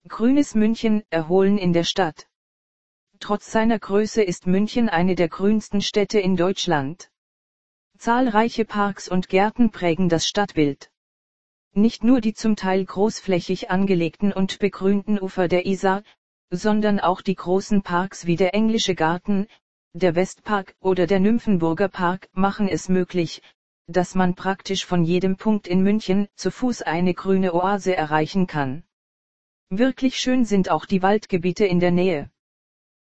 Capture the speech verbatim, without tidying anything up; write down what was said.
Grünes München, Erholen in der Stadt. Trotz seiner Größe ist München eine der grünsten Städte in Deutschland. Zahlreiche Parks und Gärten prägen das Stadtbild. Nicht nur die zum Teil großflächig angelegten und begrünten Ufer der Isar, sondern auch die großen Parks wie der Englische Garten, der Westpark oder der Nymphenburger Park machen es möglich, dass man praktisch von jedem Punkt in München zu Fuß eine grüne Oase erreichen kann. Wirklich schön sind auch die Waldgebiete in der Nähe.